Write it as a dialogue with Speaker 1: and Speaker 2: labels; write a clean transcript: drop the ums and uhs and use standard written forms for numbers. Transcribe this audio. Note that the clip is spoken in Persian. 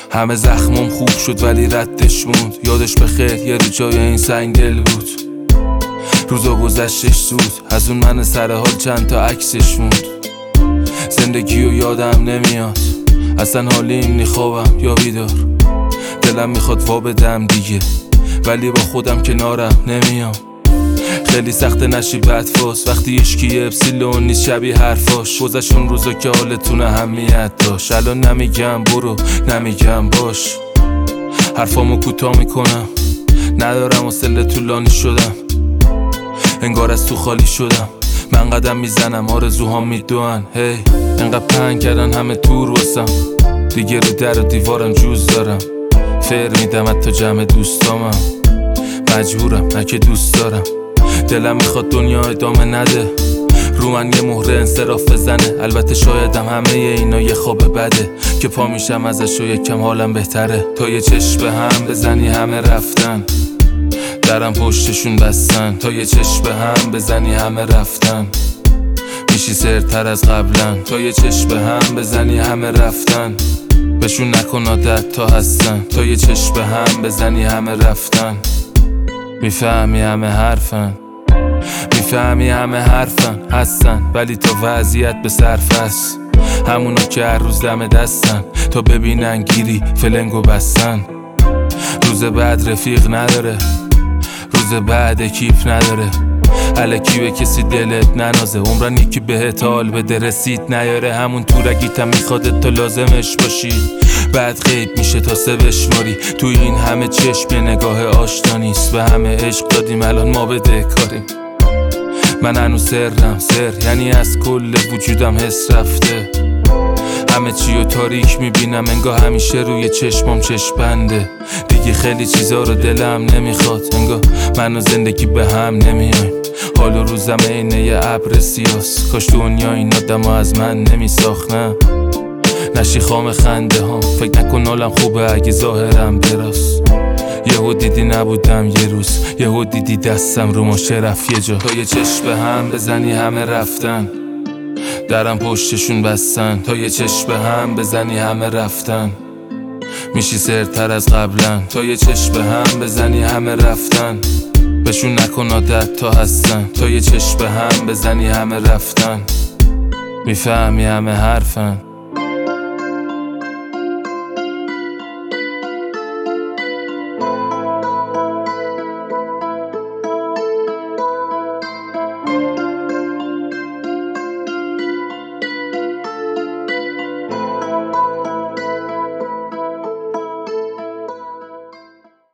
Speaker 1: همه زخمم خوب شد ولی ردش موند. یادش بخیر یه رو جای این سنگ دل بود. روزا گذشتش زود، از اون من سر حال چند تا عکسش موند. زندگیو یادم نمیاد، اصلا حالیم نی خوابم یا بیدار. دلم میخواد وا بدم دیگه، ولی با خودم کنارم نمیام. خیلی سخت نشی بدفاس وقتی اشکی اپسیلون نیست شبیه حرفاش. گذشت اون روزا که حالتون اهمیت داشت. الان نمیگم برو، نمیگم باش، حرفامو کوتاه میکنم. ندارم حوصله طولانی شدم، انگار از تو خالی شدم. من قدم میزنم آرزوهام میدوئن. هی انقدر پنگ کردن همه تور واسم، دیگه رو در و دیوارم جوز دارم. فر میدم حتی جمع دوستامم، مجبورم نه که دوست دارم. دلم میخواد دنیا ادامه نده، رو من یه مهره انصراف بزنه. البته شایدم همه اینا یه خواب بده که پا میشم ازش و یکم حالم بهتره. تا یه چشم به هم بزنی همه رفتن، درم پشتشون بستن. تا یه چشم به هم بزنی همه رفتن، میشی سرتر از قبلا. تا یه چشم به هم بزنی همه رفتن، بهشون نکن عادت تا هستن. تا یه چشم به هم بزنی همه رفتن، میفهمی همه حرفن. میفهمی همه حرفن هستن، ولی تا وضعیت به صرف است. همونا که هر روز دم دستن، تا ببینن گیری فلنگو بستن. روز بعد رفیق نداره، روز بعد اکیپ نداره. الکی به کسی دلت ننازه، عمرن یکی بهت حال بده رسید نیاره. همون تورگیتم میخواد تو لازمش باشی، بعد غیب میشه تا سه بشماری. تو این همه چشم یه نگاه آشنا نیست. به همه عشق دادیم الان ما بده کاریم. من هنوز سرم سر، یعنی از کل وجودم حس رفته. همه چیو تاریک میبینم، انگار همیشه روی چشمام چشم بنده. دیگه خیلی چیزا رو دلم نمیخواد، انگار من و زندگی به هم نمیایم. حال و روزم اینه یه ابر سیاس، کاش دنیا این آدم از من نمیساختم. نشی خام خنده هم، فکر نکن حالم خوبه اگه ظاهرم براست. یهو دیدی نبودم یه روز، یهو دیدی دستم رو ماشه رفت یه جا. تا یه چشم به هم بزنی همه رفتن، درم پشتشون بستن. تا یه چشم به هم بزنی همه رفتن، میشی سرتر از قبلا. تا یه چشم به هم بزنی همه رفتن، بهشون نکن عادت تا هستن. تا یه چشم به هم بزنی همه رفتن، میفهمی همه حرفن.